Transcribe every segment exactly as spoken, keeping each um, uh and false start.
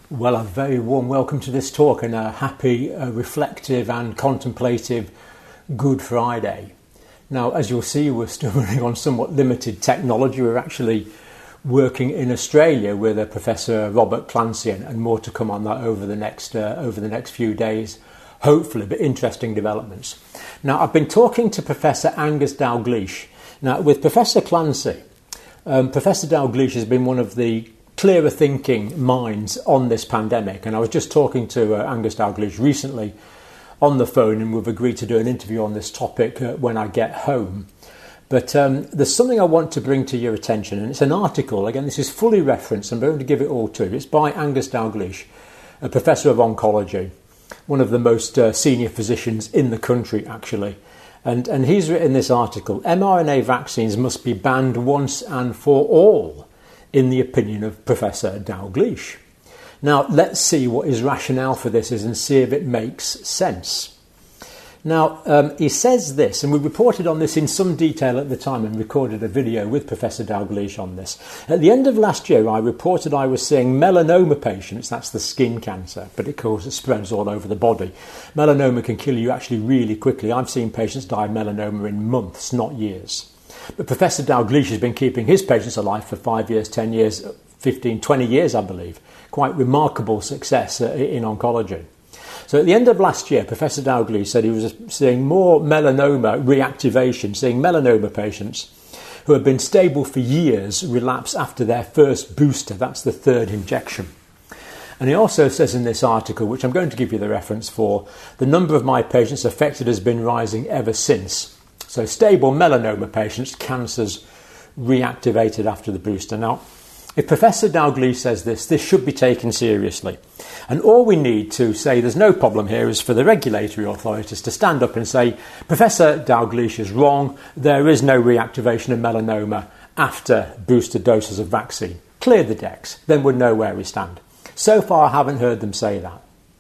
Well, a very warm welcome to this talk and a happy, uh, reflective and contemplative Good Friday. Now, as you'll see, we're still running on somewhat limited technology. We're actually working in Australia with a Professor Robert Clancy, and more to come on that over the next uh, over the next few days, hopefully, but interesting developments. Now, I've been talking to Professor Angus Dalgleish. Now, with Professor Clancy, um, Professor Dalgleish has been one of the clearer thinking minds on this pandemic, and I was just talking to uh, Angus Dalgleish recently on the phone, and we've agreed to do an interview on this topic uh, when I get home. But um, there's something I want to bring to your attention, and it's an article. Again, this is fully referenced. I'm going to give it all to you. It's by Angus Dalgleish, a professor of oncology, one of the most uh, senior physicians in the country, actually. And, and he's written this article: mRNA vaccines must be banned once and for all, in the opinion of Professor Dalgleish. Now, let's see what his rationale for this is and see if it makes sense. Now, um, he says this, and we reported on this in some detail at the time and recorded a video with Professor Dalgleish on this. At the end of last year, I reported I was seeing melanoma patients, that's the skin cancer, but of course it spreads all over the body. Melanoma can kill you actually really quickly. I've seen patients die of melanoma in months, not years. But Professor Dalgleish has been keeping his patients alive for five years, ten years, fifteen, twenty years, I believe. Quite remarkable success uh, in oncology. So at the end of last year, Professor Dalgleish said he was seeing more melanoma reactivation, seeing melanoma patients who had been stable for years relapse after their first booster. That's the third injection. And he also says in this article, which I'm going to give you the reference for, the number of my patients affected has been rising ever since. So stable melanoma patients, cancers reactivated after the booster. Now, if Professor Dalgleish says this, this should be taken seriously. And all we need to say there's no problem here is for the regulatory authorities to stand up and say, Professor Dalgleish is wrong, there is no reactivation of melanoma after booster doses of vaccine. Clear the decks, then we'll know where we stand. So far, I haven't heard them say that.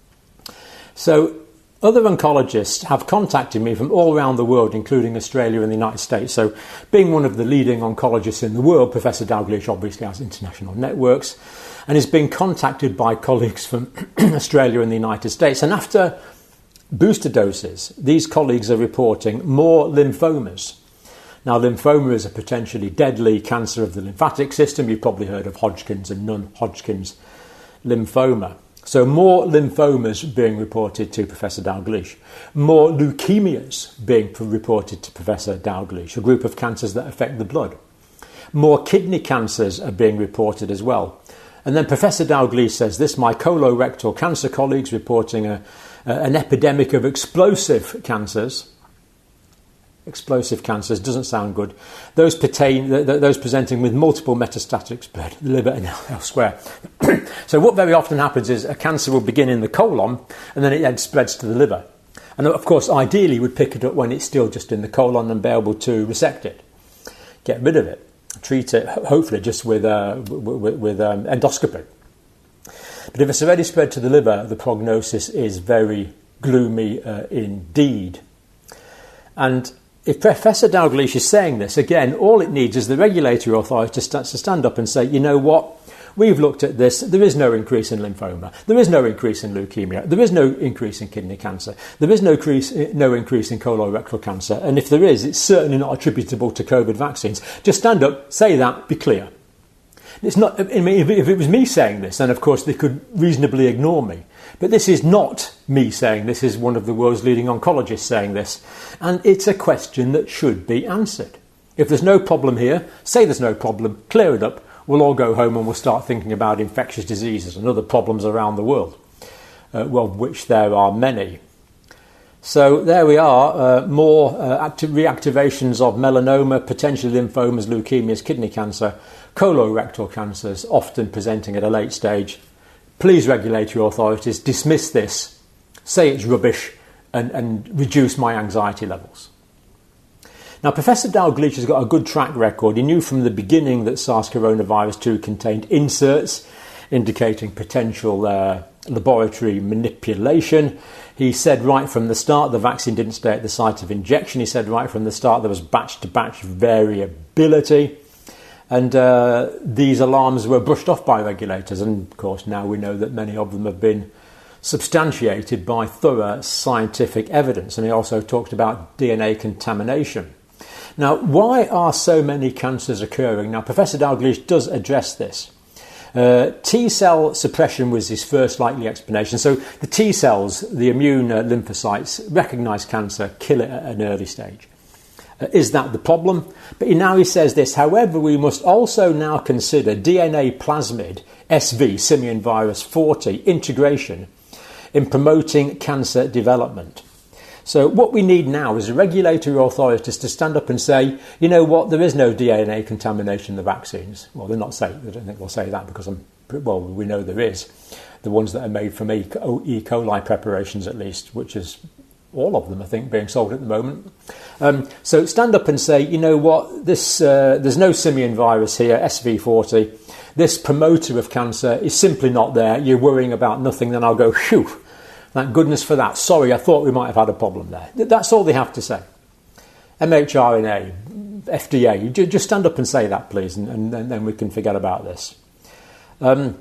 So other oncologists have contacted me from all around the world, including Australia and the United States. So being one of the leading oncologists in the world, Professor Dalgleish obviously has international networks and is being contacted by colleagues from Australia and the United States. And after booster doses, these colleagues are reporting more lymphomas. Now, lymphoma is a potentially deadly cancer of the lymphatic system. You've probably heard of Hodgkin's and non-Hodgkin's lymphoma. So more lymphomas being reported to Professor Dalgleish, more leukemias being reported to Professor Dalgleish, a group of cancers that affect the blood. More kidney cancers are being reported as well. And then Professor Dalgleish says this: my colorectal cancer colleagues reporting a, a, an epidemic of explosive cancers. Explosive cancers doesn't sound good. Those pertain, th- th- those presenting with multiple metastatic spread, the liver and elsewhere. So what very often happens is a cancer will begin in the colon and then it then spreads to the liver. And of course, ideally, we'd pick it up when it's still just in the colon and be able to resect it, get rid of it, treat it, hopefully just with, uh, with, with um, endoscopy. But if it's already spread to the liver, the prognosis is very gloomy uh, indeed. And if Professor Dalgleish is saying this, again, all it needs is the regulatory authority to, st- to stand up and say, you know what, we've looked at this, there is no increase in lymphoma, there is no increase in leukemia, there is no increase in kidney cancer, there is no, increase, no increase in colorectal cancer, and if there is, it's certainly not attributable to COVID vaccines. Just stand up, say that, be clear. It's not. I mean, if it was me saying this, then of course they could reasonably ignore me. But this is not me saying this, is one of the world's leading oncologists saying this. And it's a question that should be answered. If there's no problem here, say there's no problem, clear it up, we'll all go home and we'll start thinking about infectious diseases and other problems around the world, uh, well, which there are many. So there we are, uh, more uh, active reactivations of melanoma, potentially lymphomas, leukemias, kidney cancer, colorectal cancers, often presenting at a late stage. Please, regulatory authorities, dismiss this, say it's rubbish, and, and reduce my anxiety levels. Now, Professor Dalgleish has got a good track record. He knew from the beginning that SARS coronavirus two contained inserts indicating potential uh, laboratory manipulation. He said right from the start the vaccine didn't stay at the site of injection. He said right from the start there was batch-to-batch variability. And uh, these alarms were brushed off by regulators, and of course now we know that many of them have been substantiated by thorough scientific evidence. And he also talked about D N A contamination. Now, why are so many cancers occurring? Now, Professor Dalgleish does address this. Uh, T-cell suppression was his first likely explanation. So the T-cells, the immune uh, lymphocytes, recognise cancer, kill it at an early stage. Uh, is that the problem? But now he says this, however, we must also now consider D N A plasmid, S V, simian virus forty, integration in promoting cancer development. So what we need now is regulatory authorities to stand up and say, you know what, there is no D N A contamination in the vaccines. Well, they're not saying, I don't think they'll say that because, I'm, well, we know there is. The ones that are made from E. coli preparations at least, which is all of them, I think, being sold at the moment. Um, so stand up and say, you know what, this uh, there's no simian virus here, S V forty. This promoter of cancer is simply not there. You're worrying about nothing. Then I'll go, phew, thank goodness for that. Sorry, I thought we might have had a problem there. That's all they have to say. M H R N A, F D A, just stand up and say that, please, and, and, and then we can forget about this. Um,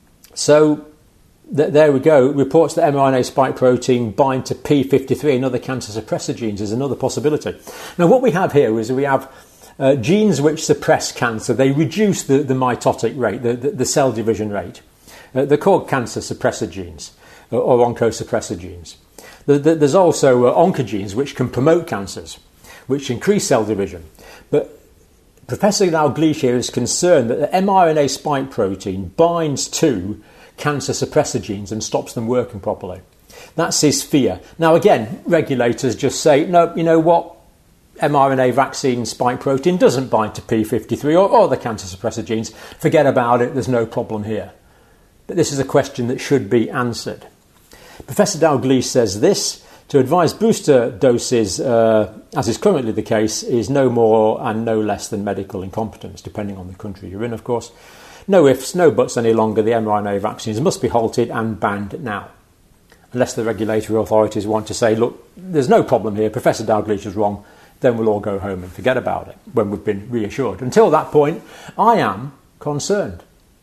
so th- there we go. Reports that mRNA spike protein bind to P fifty-three and other cancer suppressor genes is another possibility. Now, what we have here is we have uh, genes which suppress cancer. They reduce the, the mitotic rate, the, the, the cell division rate. Uh, they're called cancer suppressor genes, or oncosuppressor genes. There's also oncogenes which can promote cancers, which increase cell division. But Professor Dalgleish here is concerned that the mRNA spike protein binds to cancer suppressor genes and stops them working properly. That's his fear. Now again, regulators just say, no, you know what, mRNA vaccine spike protein doesn't bind to P fifty-three or, or the cancer suppressor genes. Forget about it, there's no problem here. But this is a question that should be answered. Professor Dalgleish says this, to advise booster doses, uh, as is currently the case, is no more and no less than medical incompetence, depending on the country you're in, of course. No ifs, no buts any longer. The mRNA vaccines must be halted and banned now. Unless the regulatory authorities want to say, look, there's no problem here, Professor Dalgleish is wrong, then we'll all go home and forget about it when we've been reassured. Until that point, I am concerned.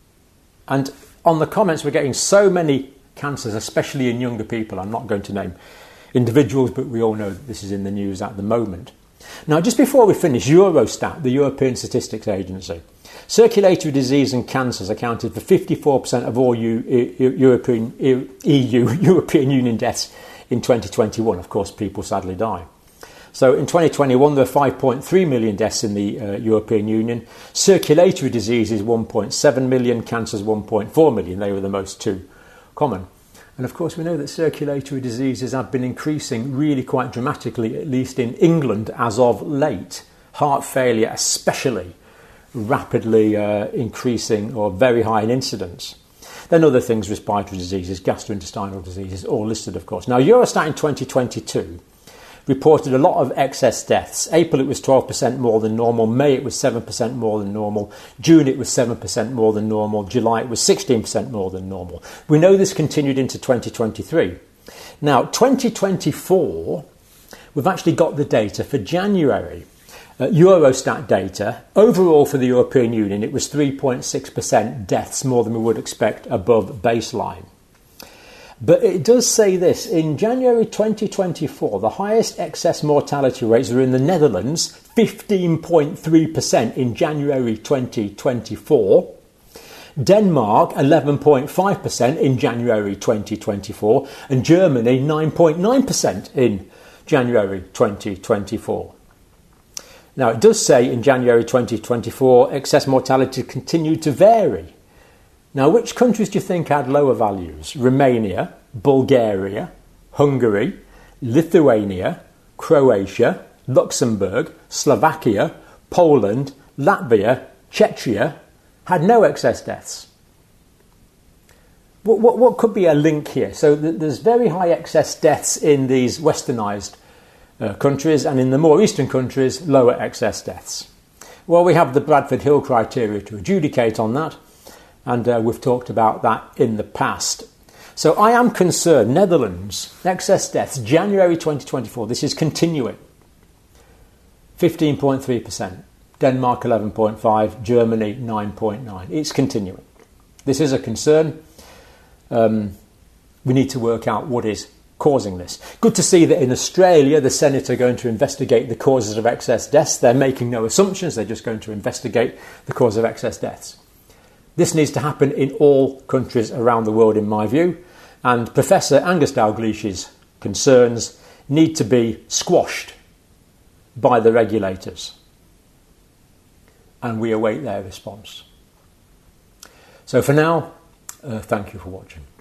And on the comments, we're getting so many cancers, especially in younger people. I'm not going to name individuals, but we all know that this is in the news at the moment. Now, just before we finish, Eurostat, the European Statistics Agency. Circulatory disease and cancers accounted for fifty-four percent of all U, E, European, E U, European Union deaths in twenty twenty-one. Of course, people sadly die. So in twenty twenty-one, there were five point three million deaths in the uh, European Union. Circulatory diseases, one point seven million. Cancers, one point four million. They were the most two common. And of course, we know that circulatory diseases have been increasing really quite dramatically, at least in England as of late. Heart failure especially rapidly uh, increasing or very high in incidence. Then other things, respiratory diseases, gastrointestinal diseases, all listed, of course. Now, Eurostat in twenty twenty-two reported a lot of excess deaths. April it was twelve percent more than normal, May it was seven percent more than normal, June it was seven percent more than normal, July it was sixteen percent more than normal. We know this continued into twenty twenty-three. Now, twenty twenty-four, we've actually got the data for January. Uh, Eurostat data, overall for the European Union, it was three point six percent deaths more than we would expect above baseline. But it does say this, in January twenty twenty-four, the highest excess mortality rates were in the Netherlands, fifteen point three percent in January twenty twenty-four. Denmark, eleven point five percent in January twenty twenty-four. And Germany, nine point nine percent in January twenty twenty-four. Now, it does say in January twenty twenty-four, excess mortality continued to vary. Now, which countries do you think had lower values? Romania, Bulgaria, Hungary, Lithuania, Croatia, Luxembourg, Slovakia, Poland, Latvia, Czechia had no excess deaths. What, what, what could be a link here? So th- there's very high excess deaths in these westernised uh, countries, and in the more eastern countries, lower excess deaths. Well, we have the Bradford Hill criteria to adjudicate on that. And uh, we've talked about that in the past. So I am concerned. Netherlands, excess deaths, January twenty twenty-four. This is continuing. fifteen point three percent. Denmark eleven point five, Germany nine point nine. It's continuing. This is a concern. Um, we need to work out what is causing this. Good to see that in Australia the Senate are going to investigate the causes of excess deaths. They're making no assumptions, they're just going to investigate the cause of excess deaths. This needs to happen in all countries around the world, in my view, and Professor Angus Dalglish's concerns need to be squashed by the regulators, and we await their response. So for now, uh, thank you for watching.